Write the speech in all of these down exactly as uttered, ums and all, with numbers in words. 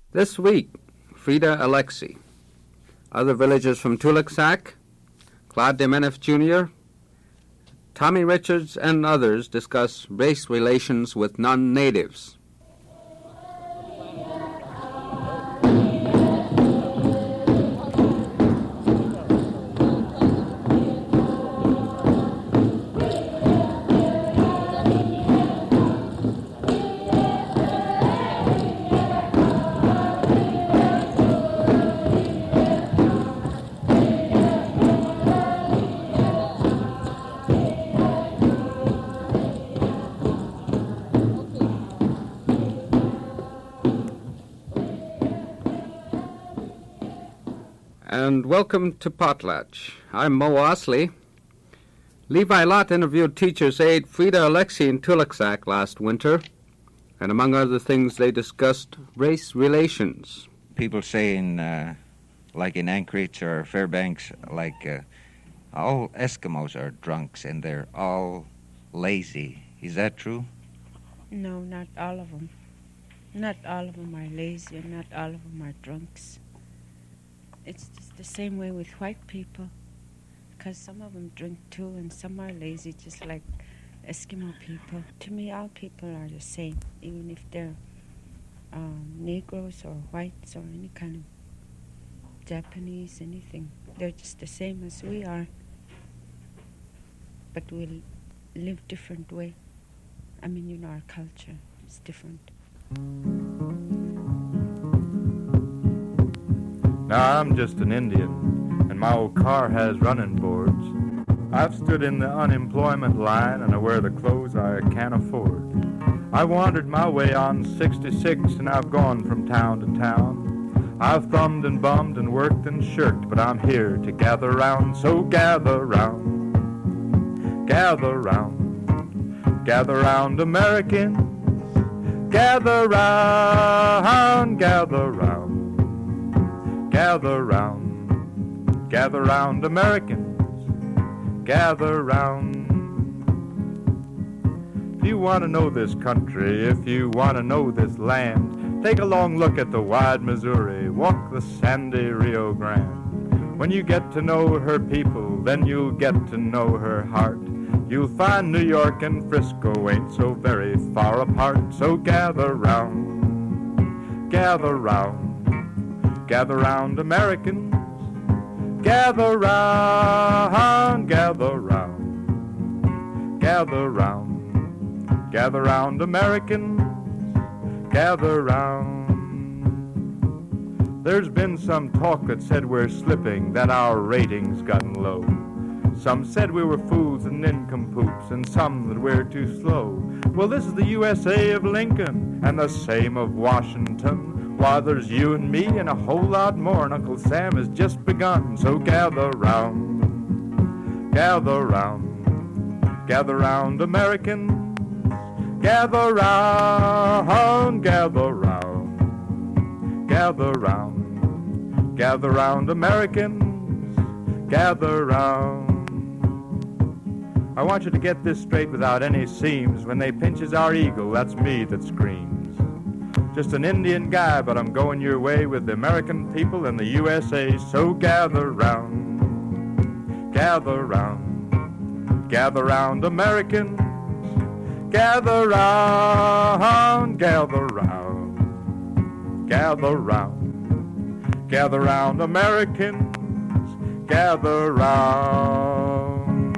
This week, Frida Alexi. Other villagers from Tulaksak, Claude Demenef Junior, Tommy Richards, and others discuss race relations with non-natives. And welcome to Potlatch. I'm Mo Osley. Levi Lott interviewed teacher's aide Frida Alexi in Tulaksak last winter, and among other things they discussed race relations. People say in, uh, like in Anchorage or Fairbanks, like uh, all Eskimos are drunks and they're all lazy. Is that true? No, not all of them. Not all of them are lazy and not all of them are drunks. It's just the same way with white people, because some of them drink too and some are lazy, just like Eskimo people. To me, all people are the same, even if they're um, Negroes or whites or any kind of Japanese, anything. They're just the same as we are, but we live different way. I mean, you know, our culture is different. Now I'm just an Indian, and my old car has running boards. I've stood in the unemployment line, and I wear the clothes I can't afford. I wandered my way on sixty-six, and I've gone from town to town. I've thumbed and bummed and worked and shirked, but I'm here to gather round, so gather round, gather round, gather round, Americans, gather round, gather round. Gather round, gather round, Americans, gather round. If you want to know this country, if you want to know this land, take a long look at the wide Missouri, walk the sandy Rio Grande. When you get to know her people, then you'll get to know her heart. You'll find New York and Frisco ain't so very far apart. So gather round, gather round, gather round, Americans, gather round, gather round, gather round, gather round, Americans, gather round. There's been some talk that said we're slipping, that our ratings gotten low. Some said we were fools and nincompoops, and some that we're too slow. Well, this is the U S A of Lincoln, and the same of Washington. Why, there's you and me and a whole lot more, and Uncle Sam has just begun. So gather round, gather round, gather round, Americans, gather round, gather round, gather round, gather round, Americans, gather round. I want you to get this straight without any seams. When they pinches our eagle, that's me that screams. Just an Indian guy, but I'm going your way with the American people in the U S A. So gather round, gather round, gather round, Americans, gather round, gather round, gather round, gather round, Americans, gather round.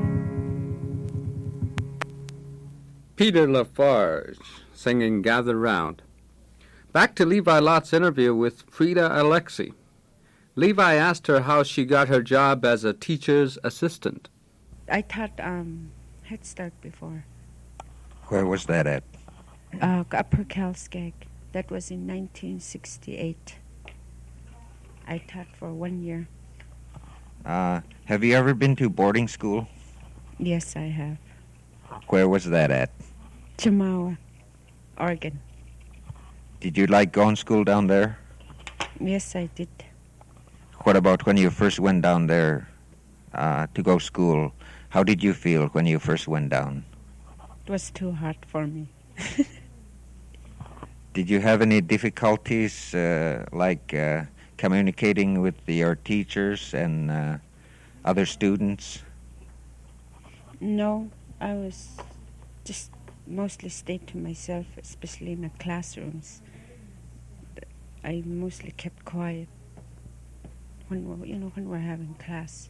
Peter Lafarge singing Gather Round. Back to Levi Lott's interview with Frida Alexi. Levi asked her how she got her job as a teacher's assistant. I taught um, Head Start before. Where was that at? Uh, Upper Calskag. That was in nineteen sixty-eight. I taught for one year. Uh, have you ever been to boarding school? Yes, I have. Where was that at? Chemawa, Oregon. Did you like going to school down there? Yes, I did. What about when you first went down there uh, to go to school? How did you feel when you first went down? It was too hard for me. Did you have any difficulties, uh, like uh, communicating with your teachers and uh, other students? No, I was just mostly stayed to myself, especially in the classrooms. I mostly kept quiet when we're, you know, when we're having class.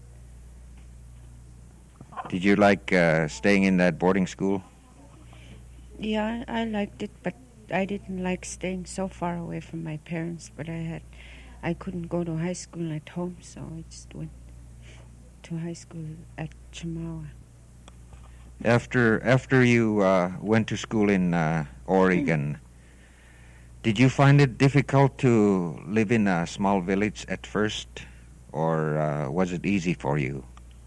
Did you like uh, staying in that boarding school? Yeah, I liked it, but I didn't like staying so far away from my parents. But I had, I couldn't go to high school at home, so I just went to high school at Chemawa. After after you uh, went to school in uh, Oregon, did you find it difficult to live in a small village at first, or uh, was it easy for you?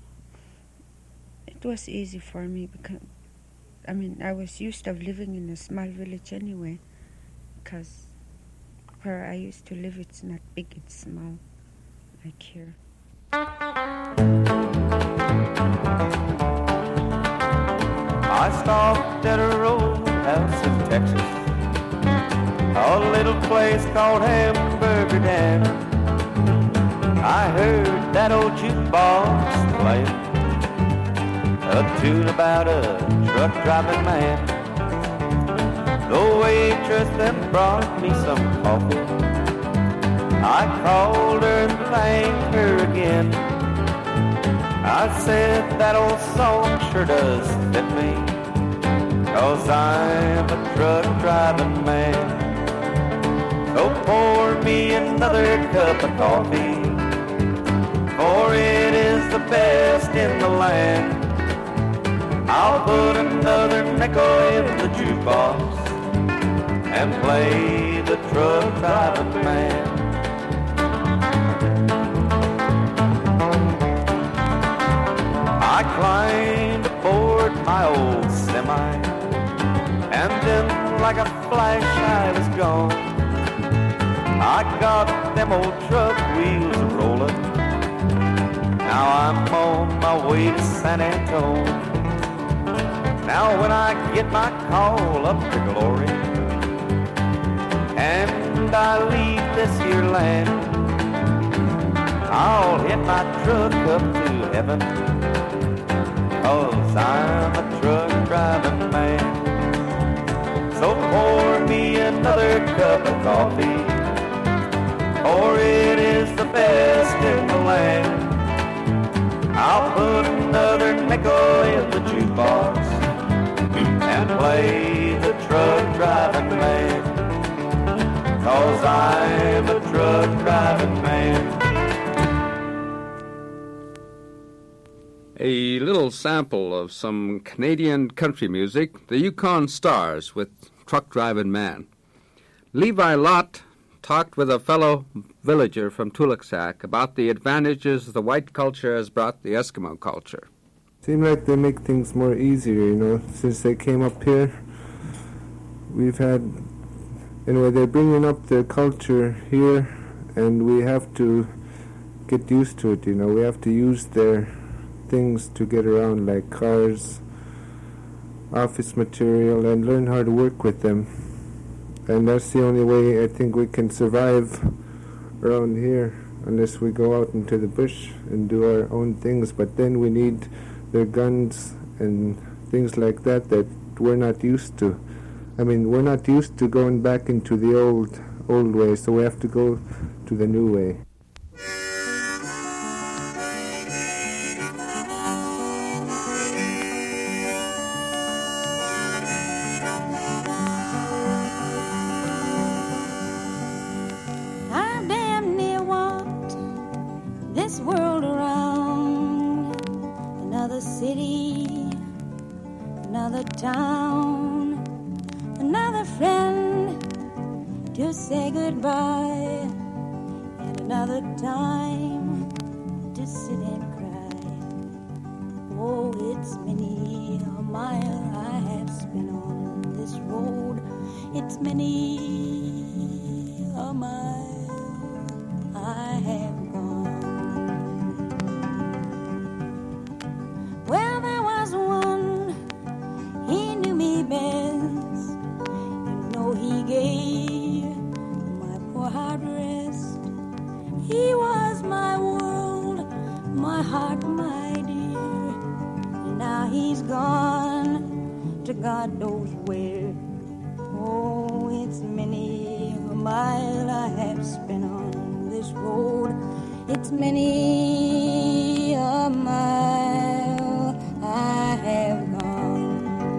It was easy for me because, I mean, I was used to living in a small village anyway, because where I used to live, it's not big, it's small, like here. I stopped at a roadhouse in Texas, a little place called Hamburger Dan. I heard that old jukebox playing a tune about a truck driving man. The waitress then brought me some coffee. I called her and thanked her again. I said that old song sure does fit me, 'cause I'm a truck driving man. So pour me another cup of coffee, for it is the best in the land. I'll put another nickel in the jukebox and play the truck driving man. I climbed aboard my old semi, and then like a flash I was gone. I got them old truck wheels rolling. Now I'm on my way to San Antonio. Now when I get my call up to glory, and I leave this here land, I'll hit my truck up to heaven, 'cause I'm a truck driving man. So pour me another cup of coffee, for it is the best in the land. I'll put another nickel in the jukebox and play the truck driving man, 'cause I'm a truck driving man. A little sample of some Canadian country music, the Yukon Stars with Truck Driving Man. Levi Lott talked with a fellow villager from Tulaksak about the advantages the white culture has brought the Eskimo culture. Seem like they make things more easier, you know, since they came up here. We've had, anyway, they're bringing up their culture here, and we have to get used to it, you know. We have to use their things to get around, like cars, office material, and learn how to work with them. And that's the only way I think we can survive around here, unless we go out into the bush and do our own things. But then we need their guns and things like that that we're not used to. I mean, we're not used to going back into the old old way, so we have to go to the new way. I damn near walked this world around. Another city, another town, another friend to say goodbye, and another time to sit and cry. Oh, it's many a mile I have spent on this road. It's many a mile I have gone. Well, there was one, he knew me best. You know he gave hard rest. He was my world, my heart, my dear. And now he's gone to God knows where. Oh, it's many a mile I have spent on this road. It's many a mile I have gone.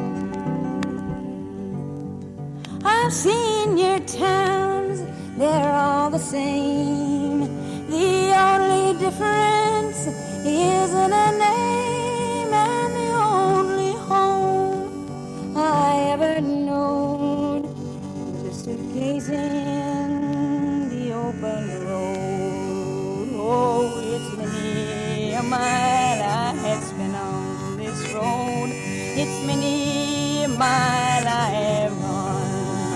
I've seen your towns, they're all the same. The only difference is in a name, and the only home I ever known was a suitcase in the open road. Oh, it's many a mile I have spent on this road. It's many a mile I have gone.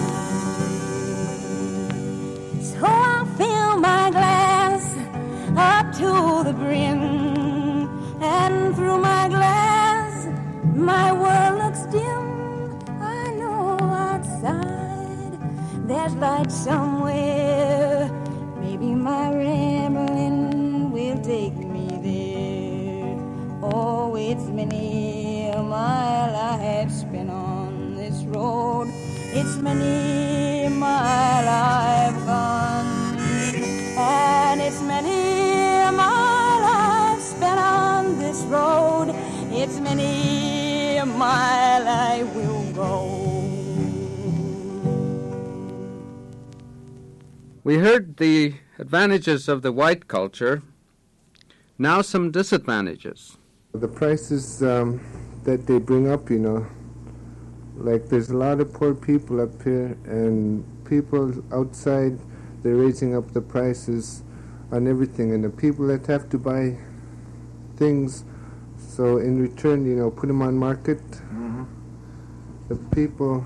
So I'll fill my glass up to the brim, and through my glass my world looks dim. I know outside there's light somewhere. Maybe my rambling will take me there. Oh, it's many a mile I have spent on this road. It's many a mile I've gone, and it's many a mile I've spent on this road. It's many a mile I will go. We heard the advantages of the white culture. Now some disadvantages. The prices um, that they bring up, you know, like there's a lot of poor people up here, and people outside, they're raising up the prices on everything, and the people that have to buy things, so in return, you know, put them on market, mm-hmm. the people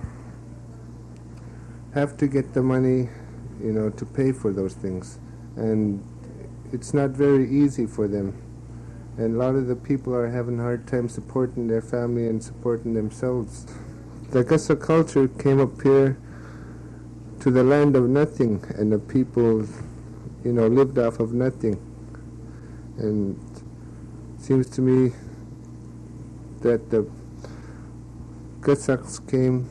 have to get the money, you know, to pay for those things, and it's not very easy for them, and a lot of the people are having a hard time supporting their family and supporting themselves. The Gussack culture came up here to the land of nothing, and the people, you know, lived off of nothing. And it seems to me that the Gussacks came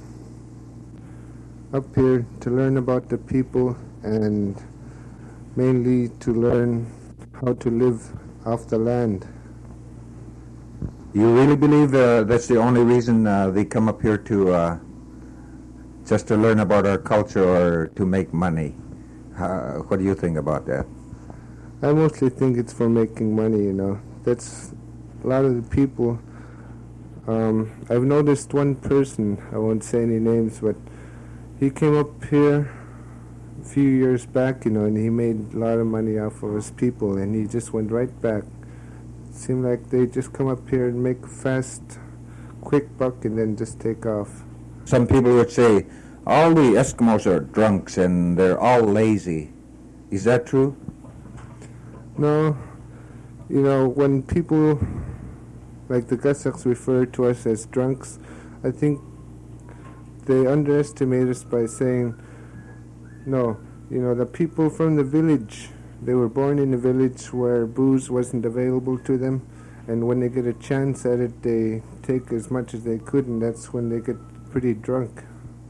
up here to learn about the people, and mainly to learn how to live off the land. You really believe uh, that's the only reason uh, they come up here to uh, just to learn about our culture or to make money? Uh, what do you think about that? I mostly think it's for making money, you know. That's a lot of the people. Um, I've noticed one person, I won't say any names, but he came up here a few years back, you know, and he made a lot of money off of his people, and he just went right back. It seemed like they just come up here and make a fast, quick buck and then just take off. Some people would say all the Eskimos are drunks and they're all lazy. Is that true? No. You know, when people like the Gussacks refer to us as drunks, I think they underestimate us by saying, no, you know, the people from the village, they were born in a village where booze wasn't available to them, and when they get a chance at it, they take as much as they could, and that's when they get pretty drunk.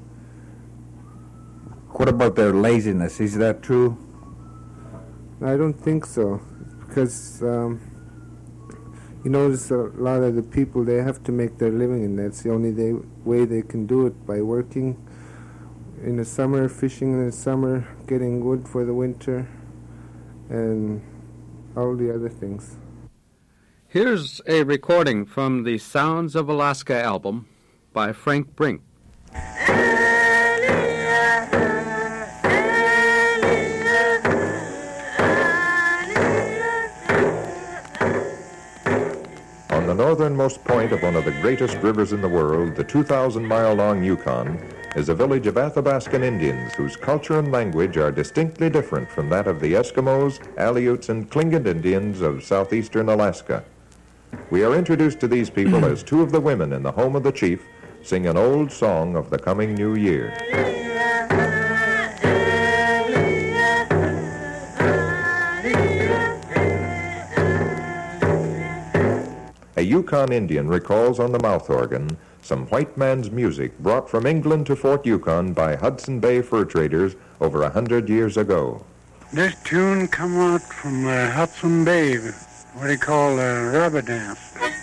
What about their laziness? Is that true? I don't think so, because um, you notice a lot of the people, they have to make their living, and that's the only they, way they can do it, by working in the summer, fishing in the summer, getting wood for the winter, and all the other things. Here's a recording from the Sounds of Alaska album by Frank Brink. On the northernmost point of one of the greatest rivers in the world, the two thousand mile long Yukon, is a village of Athabaskan Indians whose culture and language are distinctly different from that of the Eskimos, Aleuts, and Tlingit Indians of southeastern Alaska. We are introduced to these people as two of the women in the home of the chief sing an old song of the coming new year. Yukon Indian recalls on the mouth organ some white man's music brought from England to Fort Yukon by Hudson Bay fur traders over a hundred years ago. This tune come out from uh, Hudson Bay, what they call a uh, rubber dance.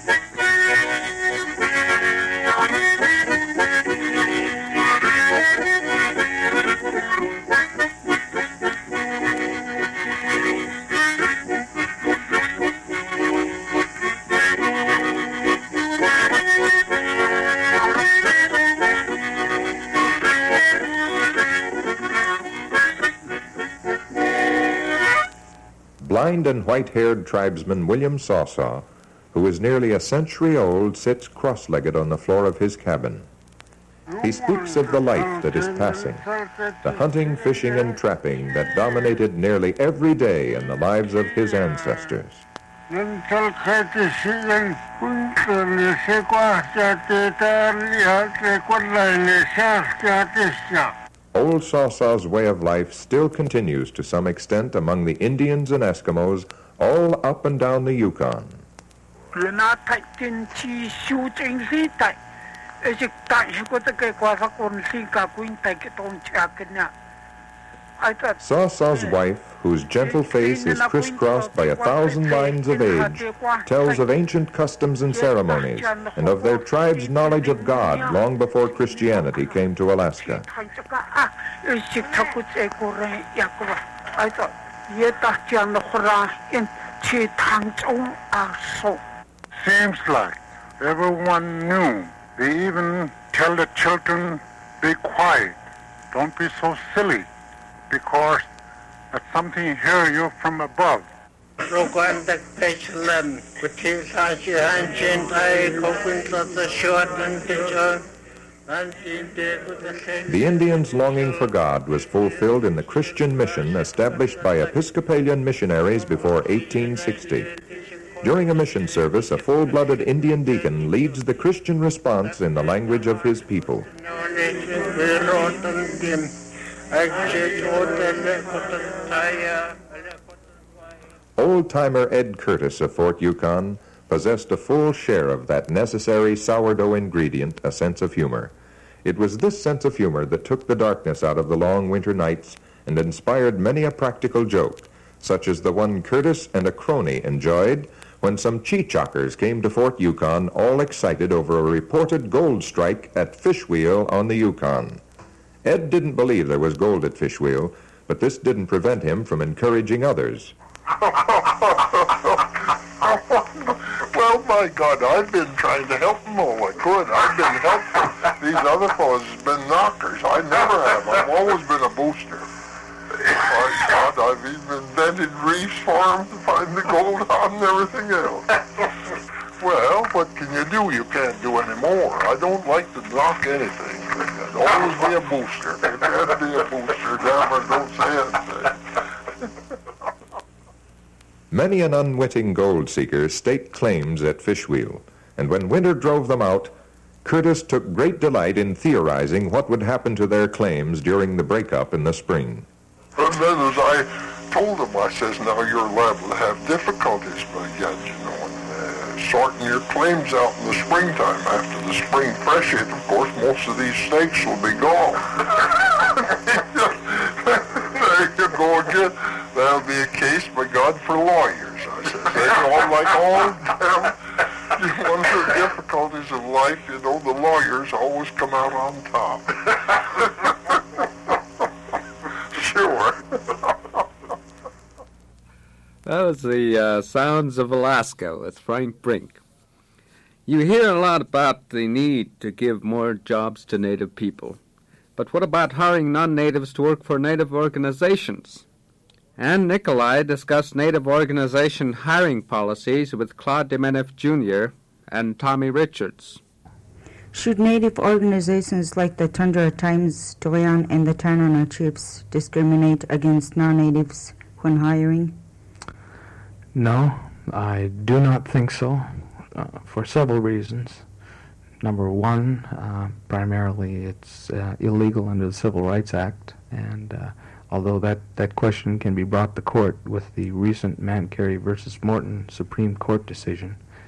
Blind and white-haired tribesman William Sawsaw, who is nearly a century old, sits cross-legged on the floor of his cabin. He speaks of the life that is passing, the hunting, fishing, and trapping that dominated nearly every day in the lives of his ancestors. Old Sawsaw's way of life still continues to some extent among the Indians and Eskimos all up and down the Yukon. Sawsaw's wife, whose gentle face is crisscrossed by a thousand lines of age, tells of ancient customs and ceremonies and of their tribe's knowledge of God long before Christianity came to Alaska. Seems like everyone knew. They even tell the children, be quiet, don't be so silly, because that's something you hear you from above. The Indians' longing for God was fulfilled in the Christian mission established by Episcopalian missionaries before eighteen sixty. During a mission service, a full-blooded Indian deacon leads the Christian response in the language of his people. Old-timer Ed Curtis of Fort Yukon possessed a full share of that necessary sourdough ingredient, a sense of humor. It was this sense of humor that took the darkness out of the long winter nights and inspired many a practical joke, such as the one Curtis and a crony enjoyed when some cheechakers came to Fort Yukon all excited over a reported gold strike at Fishwheel on the Yukon. Ed didn't believe there was gold at Fishwheel, but this didn't prevent him from encouraging others. Well, my God, I've been trying to help them all I could. I've been helpful. These other fellows have been knockers. I never have. I've always been a booster. My God, I've even invented reefs for them to find the gold on and everything else. Well, what can you do? You can't do any more. I don't like to knock anything. I'd always be a booster. If you had to be a booster, damn it, don't say anything. Many an unwitting gold seeker staked claims at Fishwheel, and when winter drove them out, Curtis took great delight in theorizing what would happen to their claims during the breakup in the spring. And then as I told him, I says, now you're liable to have difficulties by God, you know, and uh, sorting your claims out in the springtime. After the spring freshet, of course, most of these stakes will be gone. There you go again. That'll be a case, by God, for lawyers. I said, they all like all damn, one of the difficulties of life, you know, the lawyers always come out on top. Sure. That was the uh, Sounds of Alaska with Frank Brink. You hear a lot about the need to give more jobs to Native people. But what about hiring non-natives to work for Native organizations? Ann Nicolai discussed Native organization hiring policies with Claude Demeneff Junior and Tommy Richards. Should Native organizations like the Tundra Times, Toyan, and the Tanana Chiefs discriminate against non-natives when hiring? No, I do not think so, uh, for several reasons. Number one, uh, primarily it's uh, illegal under the Civil Rights Act, and uh, although that, that question can be brought to court with the recent Mancari versus Morton Supreme Court decision,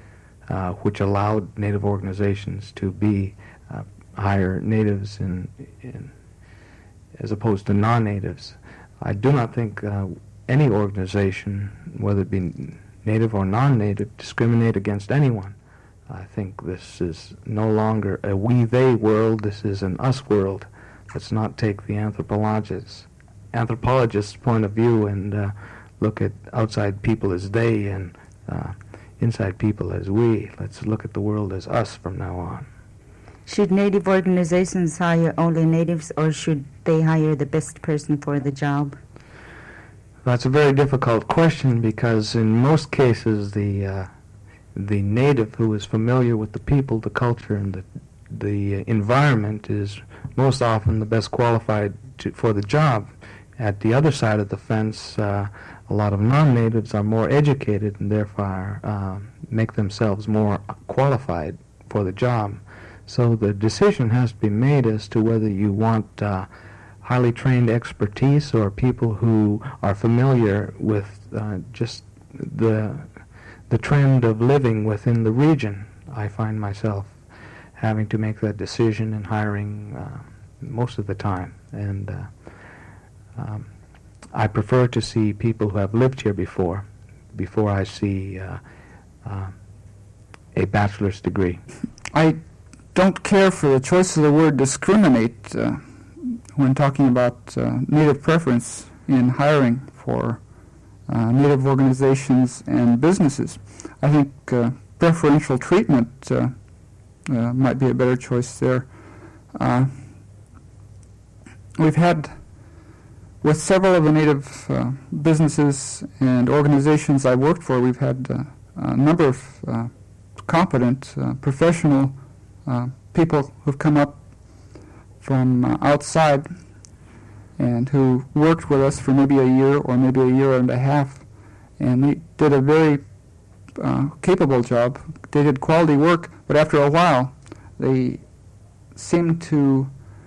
uh, which allowed Native organizations to be uh, hire natives in, in as opposed to non-natives. I do not think uh, any organization, whether it be native or non-native, discriminate against anyone. I think this is no longer a we-they world, this is an us world. Let's not take the anthropologist's, anthropologist's point of view and uh, look at outside people as they and uh, inside people as we. Let's look at the world as us from now on. Should Native organizations hire only natives, or should they hire the best person for the job? That's a very difficult question, because in most cases the uh, the native who is familiar with the people, the culture, and the the environment is most often the best qualified to, for the job. At the other side of the fence, uh, a lot of non-natives are more educated and therefore uh, make themselves more qualified for the job. So the decision has to be made as to whether you want uh, highly trained expertise or people who are familiar with uh, just the the trend of living within the region. I find myself having to make that decision and hiring uh, most of the time. And uh, um, I prefer to see people who have lived here before, before I see uh, uh, a bachelor's degree. I don't care for the choice of the word discriminate uh, when talking about uh, Native preference in hiring for uh, Native organizations and businesses. I think uh, preferential treatment uh, uh, might be a better choice there. Uh, we've had, with several of the Native uh, businesses and organizations I worked for, we've had uh, a number of uh, competent, uh, professional uh, people who've come up from uh, outside and who worked with us for maybe a year or maybe a year and a half, and they did a very uh, capable job. They did quality work, but after a while they seemed to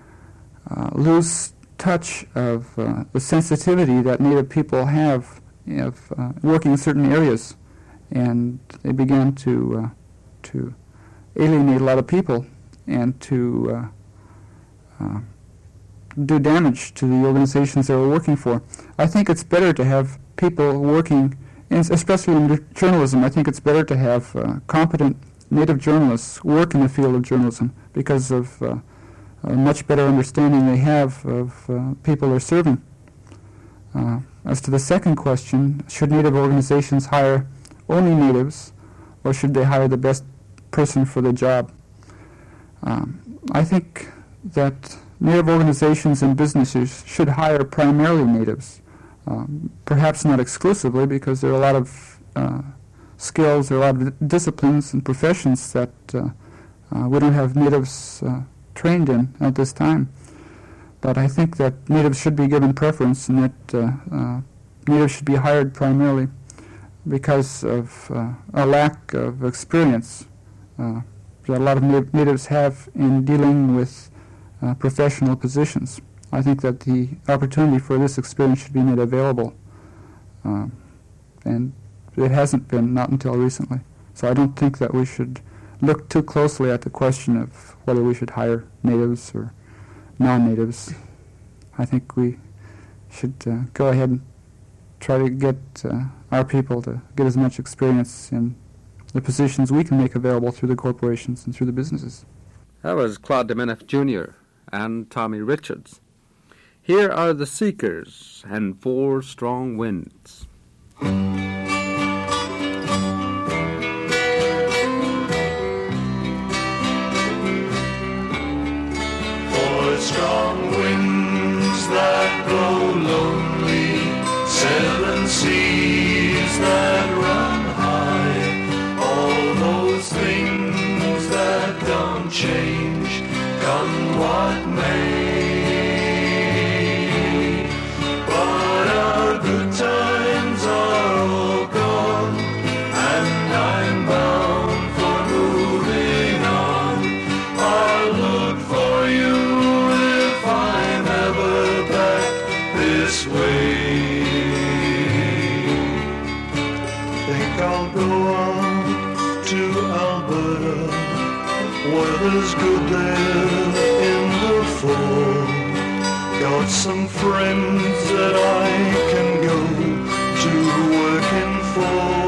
uh, lose touch of uh, the sensitivity that Native people have of uh, working in certain areas, and they began to uh, to alienate a lot of people and to uh, uh, do damage to the organizations they were working for. I think it's better to have people working, in, especially in journalism, I think it's better to have uh, competent Native journalists work in the field of journalism because of uh, a much better understanding they have of uh, people they're serving. Uh, as to the second question, should Native organizations hire only natives, or should they hire the best person for the job? Um, I think that Native organizations and businesses should hire primarily natives, um, perhaps not exclusively, because there are a lot of uh, skills, there are a lot of disciplines and professions that uh, uh, we don't have natives uh, trained in at this time. But I think that natives should be given preference, and that uh, uh, natives should be hired primarily because of uh, a lack of experience uh, that a lot of nat- natives have in dealing with uh, professional positions. I think that the opportunity for this experience should be made available, uh, and it hasn't been, not until recently. So I don't think that we should look too closely at the question of whether we should hire natives or non-natives. I think we should uh, go ahead and try to get uh, our people to get as much experience in the positions we can make available through the corporations and through the businesses. That was Claude Dominiff Junior and Tommy Richards. Here are the Seekers and Four Strong Winds. Four strong winds that blow lonely, seven seas that run high, all those things that don't change, come what may. But our good times are weather's good there in the fall. Got some friends that I can go to working for.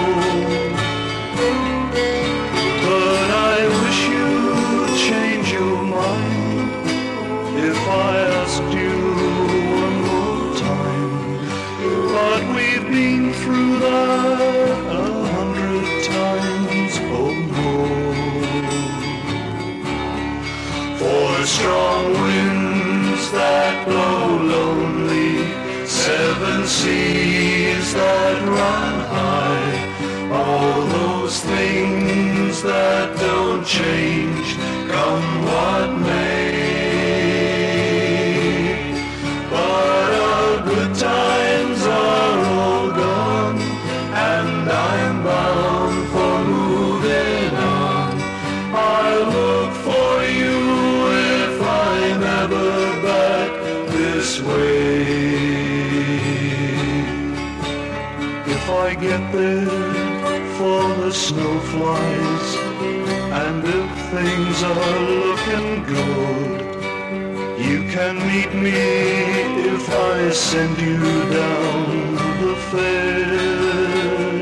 But I wish you'd change your mind if I asked you one more time. But we've been through that a hundred times or more. For strong winds that blow lonely, seven seas that run high, all those things that don't change, come what may. But our good times are all gone, and I'm bound for moving on. I'll look for you if I'm ever back this way. If I get there for the snow flies, and if things are looking good, you can meet me if I send you down the fair.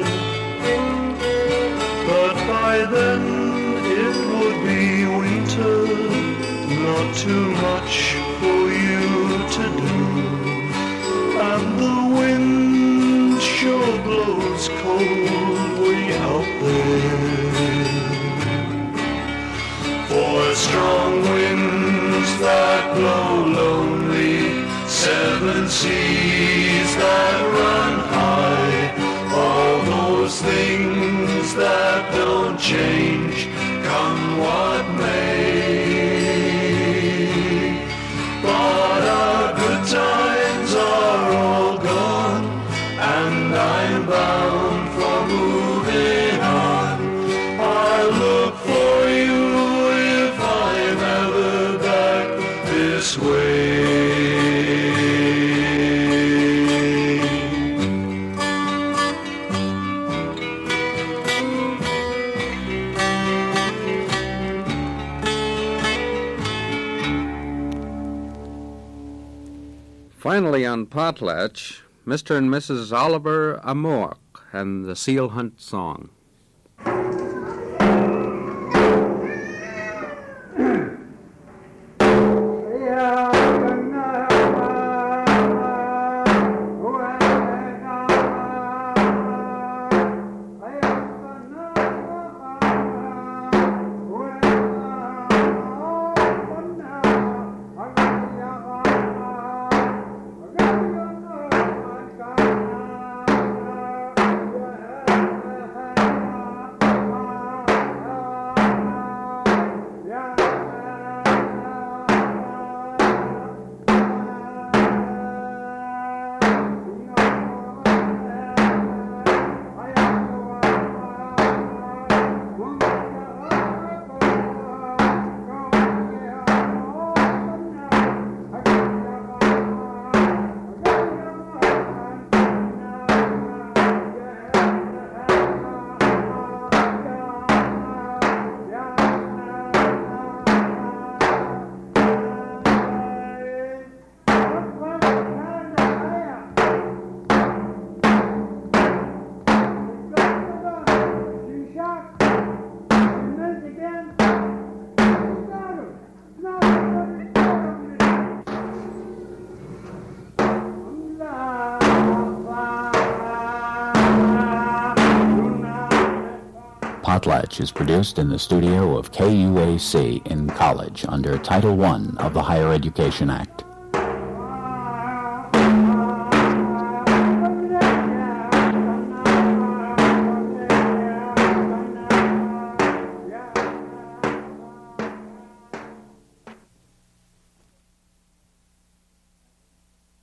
But by then it would be winter, not too much for you to do, and the wind sure blows cold way out there. For strong winds that blow lonely, seven seas that run high, all those things that don't change, come what may. But our good times are all gone, and I'm bound for moving on. I look for you if I'm ever back this way. Finally on Potlatch, Mister and Missus Oliver Amork and the Seal Hunt Song. Potlatch is produced in the studio of K U A C in College under Title one of the Higher Education Act.